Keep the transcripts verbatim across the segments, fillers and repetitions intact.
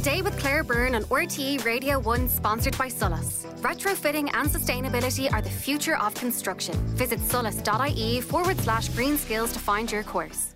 Today with Claire Byrne on R T E Radio one, sponsored by Sullus. Retrofitting and sustainability are the future of construction. Visit sullus.ie forward slash green skills to find your course.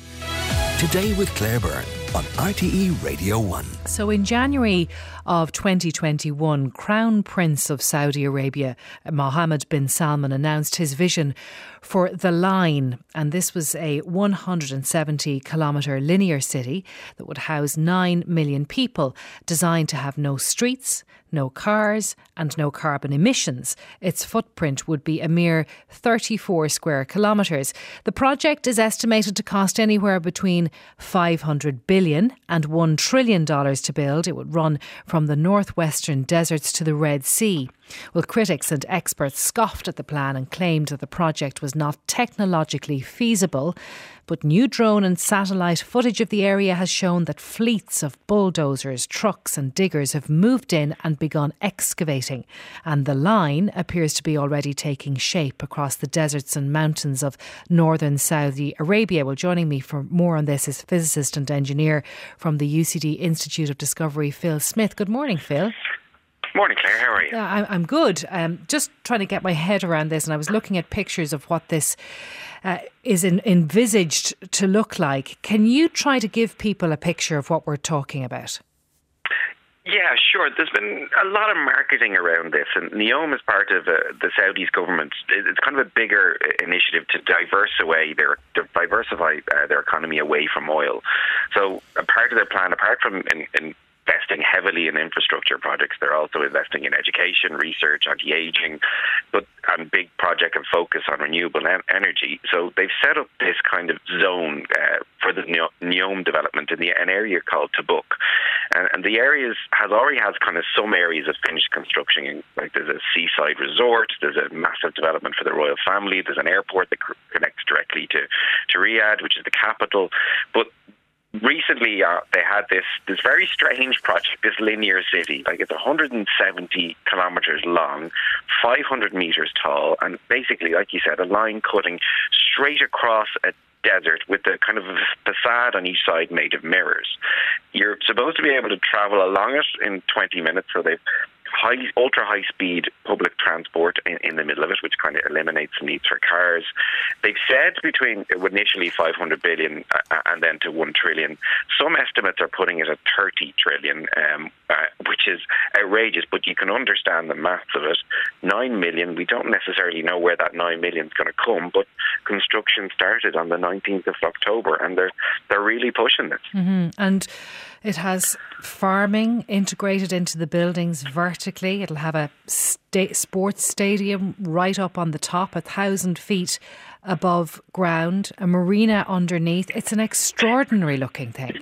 Today with Claire Byrne on R T E Radio one. So in January of twenty twenty-one, Crown Prince of Saudi Arabia, Mohammed bin Salman, announced his vision for The Line. And this was a one hundred seventy kilometre linear city that would house nine million people, designed to have no streets, no cars and no carbon emissions. Its footprint would be a mere thirty-four square kilometres. The project is estimated to cost anywhere between five hundred billion and one trillion dollars to build. It would run from the northwestern deserts to the Red Sea. Well, critics and experts scoffed at the plan and claimed that the project was not technologically feasible. But new drone and satellite footage of the area has shown that fleets of bulldozers, trucks and diggers have moved in and begun excavating. And The Line appears to be already taking shape across the deserts and mountains of northern Saudi Arabia. Well, joining me for more on this is physicist and engineer from the U C D Institute of Discovery, Phil Smith. Good morning, Phil. Morning, Claire. How are you? Yeah, I'm good. Um, just trying to get my head around this, and I was looking at pictures of what this uh, is in, envisaged to look like. Can you try to give people a picture of what we're talking about? Yeah, sure. There's been a lot of marketing around this, and NEOM is part of uh, the Saudis government. It's kind of a bigger initiative to diverse away their, to diversify uh, their economy away from oil. So a part of their plan, apart from in, in investing heavily in infrastructure projects, they're also investing in education, research, anti-aging, but and big project and focus on renewable en- energy. So they've set up this kind of zone uh, for the NEOM development in the, an area called Tabuk. And, and the areas has already has kind of some areas of finished construction. Like there's a seaside resort, there's a massive development for the royal family, there's an airport that c- connects directly to, to Riyadh, which is the capital. But recently, uh, they had this this very strange project, this linear city. Like it's one hundred seventy kilometres long, five hundred metres tall, and basically, like you said, a line cutting straight across a desert with a kind of a facade on each side made of mirrors. You're supposed to be able to travel along it in twenty minutes, so they've high, ultra high speed public transport in, in the middle of it, which kind of eliminates the need for cars. They've said between initially five hundred billion uh, and then to one trillion. Some estimates are putting it at thirty trillion, um, uh, which is outrageous, but you can understand the maths of it. nine million, we don't necessarily know where that nine million is going to come, but construction started on the nineteenth of October, and they're they're really pushing this. Mm-hmm. And it has farming integrated into the buildings vertically. It'll have a sta- sports stadium right up on the top, a thousand feet above ground, a marina underneath. It's an extraordinary looking thing.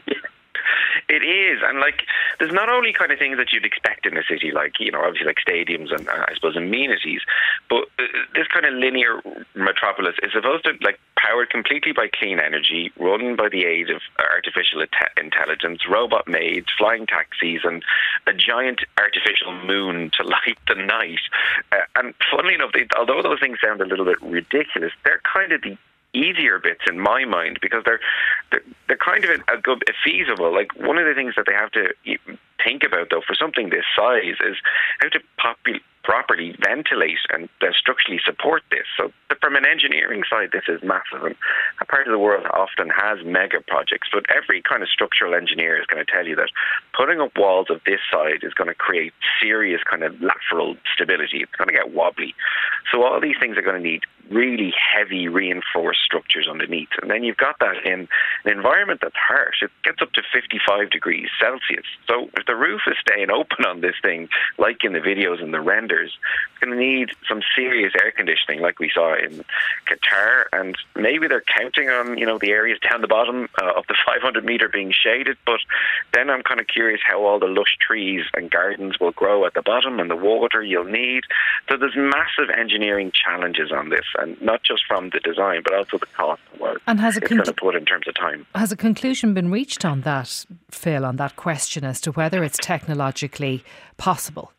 It is, and like, there's not only kind of things that you'd expect in a city, like, you know, obviously like stadiums and uh, I suppose amenities, but uh, this kind of linear metropolis is supposed to, like, powered completely by clean energy, run by the aid of artificial inte- intelligence, robot maids, flying taxis, and a giant artificial moon to light the night. Uh, and funnily enough, they, although those things sound a little bit ridiculous, they're kind of the easier bits in my mind, because they're they're, they're kind of a, a good a feasible. Like, one of the things that they have to think about, though, for something this size is how to popul- properly ventilate and uh, structurally support this. So from an engineering side, this is massive, and a part of the world often has mega projects, but every kind of structural engineer is going to tell you that putting up walls of this size is going to create serious kind of lateral stability. It's going to get wobbly. So all these things are going to need really heavy reinforced structures underneath. And then you've got that in an environment that's harsh. It gets up to fifty-five degrees Celsius. So if the roof is staying open on this thing, like in the videos and the renders, it's going to need some serious air conditioning, like we saw in Qatar. And maybe they're counting on, you know, the areas down the bottom uh, of the five hundred metre being shaded. But then I'm kind of curious how all the lush trees and gardens will grow at the bottom, and the water you'll need. So there's massive engineering challenges on this, and not just from the design, but also the cost of what and has a it's con- going to put in terms of time. Has a conclusion been reached on that, Phil, on that question as to whether it's technologically possible?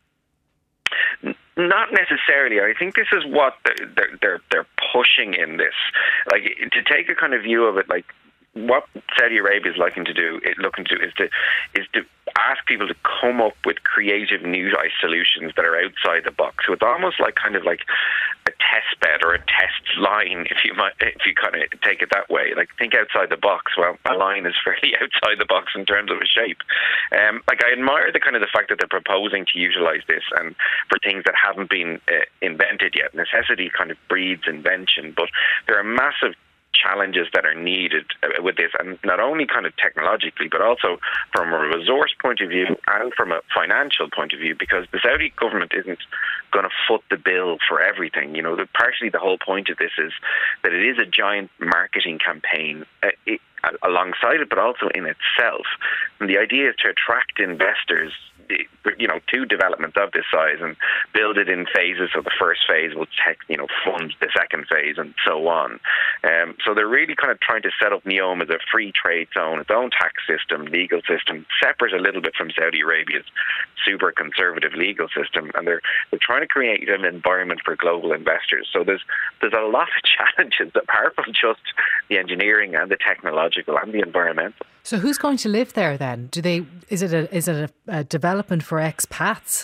Not necessarily. I think this is what they're, they're, they're pushing in this. Like, to take a kind of view of it, like, what Saudi Arabia is looking to do, looking to is to is to ask people to come up with creative new solutions that are outside the box. So it's almost like kind of like a test bed or a test line, if you might, if you kind of take it that way. Like, think outside the box. Well, a line is fairly outside the box in terms of a shape. Um, like, I admire the kind of the fact that they're proposing to utilise this and for things that haven't been uh, invented yet. Necessity kind of breeds invention, but there are massive challenges that are needed with this, and not only kind of technologically but also from a resource point of view and from a financial point of view, because the Saudi government isn't going to foot the bill for everything. You know, the, partially the whole point of this is that it is a giant marketing campaign uh, it, alongside it, but also in itself. And the idea is to attract investors, you know, to development of this size and build it in phases. So the first phase will tech, you know, fund the second phase and so on. Um, so they're really kind of trying to set up NEOM as a free trade zone, its own tax system, legal system, separate a little bit from Saudi Arabia's super conservative legal system. And they're they're trying to create an environment for global investors. So there's there's a lot of challenges apart from just the engineering and the technological and the environmental. So who's going to live there then? Do they? Is it a is it a, a development for expats?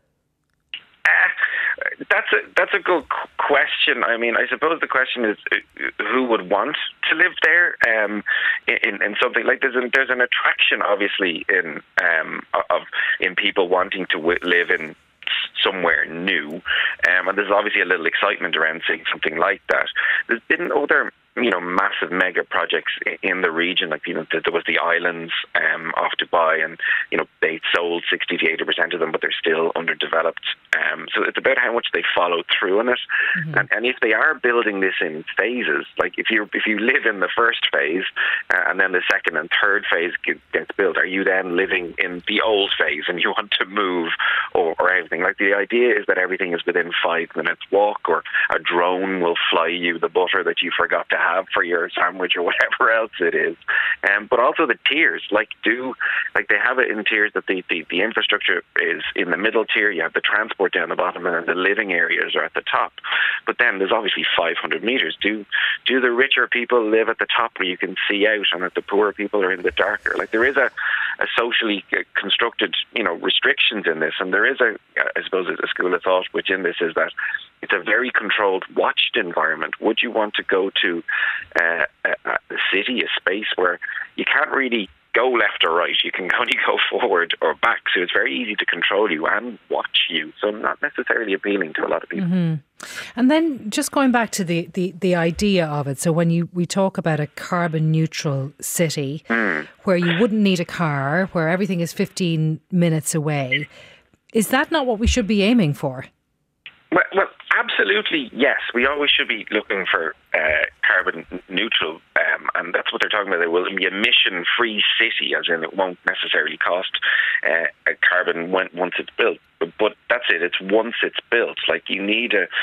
Uh, that's a that's a good question. I mean, I suppose the question is uh, who would want to live there? Um, in, in something like there's an, there's an attraction, obviously, in um, of in people wanting to w- live in somewhere new, um, and there's obviously a little excitement around seeing something like that. There's been other, you know, massive mega projects in the region, like, you know, there was the islands um, off Dubai, and, you know, they sold sixty to eighty percent of them, but they're still underdeveloped. Um, so it's about how much they follow through on it. Mm-hmm. And, and if they are building this in phases, like if you if you live in the first phase uh, and then the second and third phase get, gets built, are you then living in the old phase and you want to move or, or everything? Like, the idea is that everything is within five minutes walk, or a drone will fly you the butter that you forgot to have for your sandwich or whatever else it is. Um, but also the tiers, like do like they have it in tiers that the, the, the infrastructure is in the middle tier, you have the transport down the bottom, and then the living areas are at the top. But then there's obviously five hundred metres. Do do the richer people live at the top where you can see out, and that the poorer people are in the darker? Like, there is a, a socially constructed, you know, restrictions in this, and there is a, I suppose, a school of thought which in this is that it's a very controlled, watched environment. Would you want to go to uh, a, a city, a space where you can't really go left or right? You can only go forward or back. So it's very easy to control you and watch you. So not necessarily appealing to a lot of people. Mm-hmm. And then just going back to the, the, the idea of it. So when you we talk about a carbon neutral city mm. where you wouldn't need a car, where everything is fifteen minutes away, is that not what we should be aiming for? Well, well absolutely, yes. We always should be looking for uh, carbon neutral, um, and that's what they're talking about. It will be emission-free city, as in it won't necessarily cost uh, a carbon when, once it's built. But, but that's it. It's once it's built. Like, you need a,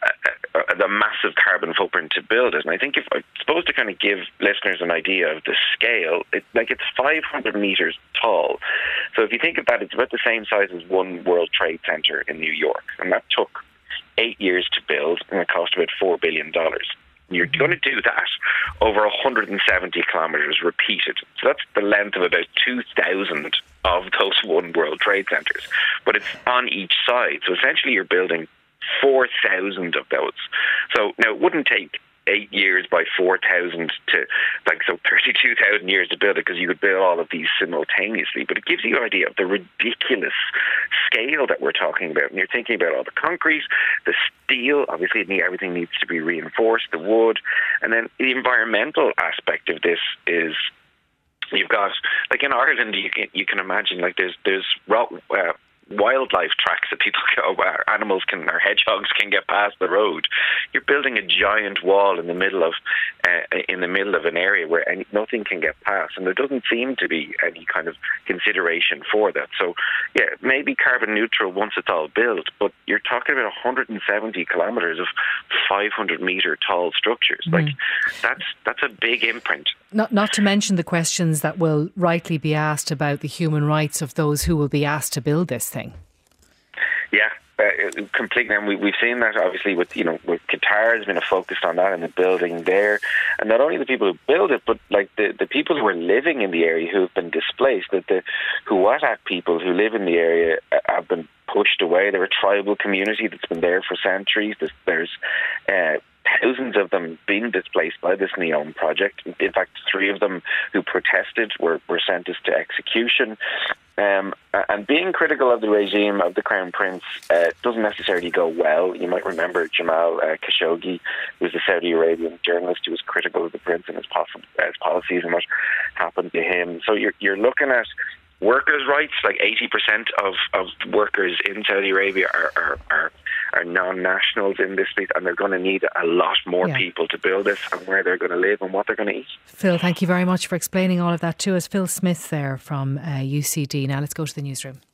a, a, a massive carbon footprint to build it. And I think if I'm supposed to kind of give listeners an idea of the scale, it, like it's five hundred metres tall. So if you think of that, it's about the same size as one World Trade Center in New York, and that took eight years to build, and it cost about four billion dollars. You're going to do that over one hundred seventy kilometres repeated. So that's the length of about two thousand of those One World Trade Centers. But it's on each side. So essentially you're building four thousand of those. So now it wouldn't take eight years by four thousand to, like, so thirty-two thousand years to build it, because you could build all of these simultaneously. But it gives you an idea of the ridiculous scale that we're talking about. And you're thinking about all the concrete, the steel, obviously everything needs to be reinforced, the wood. And then the environmental aspect of this is, you've got, like in Ireland, you can, you can imagine, like there's, there's uh, wildlife tracks that people go, where animals can, or hedgehogs can get past the road. You're building a giant wall in the middle of uh, in the middle of an area where any, nothing can get past, and there doesn't seem to be any kind of consideration for that. So yeah, maybe carbon neutral once it's all built, but you're talking about one hundred seventy kilometres of five hundred metre tall structures. Mm. Like, that's that's a big imprint. Not not to mention the questions that will rightly be asked about the human rights of those who will be asked to build this thing. Yeah, Uh, completely, and we, we've seen that obviously with you know with Qatar has been a focus on that and the building there, and not only the people who build it, but like the, the people who are living in the area who have been displaced. That the Huwatak people who live in the area have been pushed away. They're a tribal community that's been there for centuries. There's, there's uh, thousands of them being displaced by this NEOM project. In fact, three of them who protested were, were sentenced to execution. Um, and being critical of the regime of the Crown Prince uh, doesn't necessarily go well. You might remember Jamal uh, Khashoggi, who was a Saudi Arabian journalist who was critical of the prince and his, poss- his policies and what happened to him. So you're, you're looking at workers' rights. Like eighty percent of, of workers in Saudi Arabia are, are, are, are non-nationals in this place, and they're going to need a lot more yeah. people to build this, and where they're going to live and what they're going to eat. Phil, thank you very much for explaining all of that to us. Phil Smith there from uh, U C D. Now let's go to the newsroom.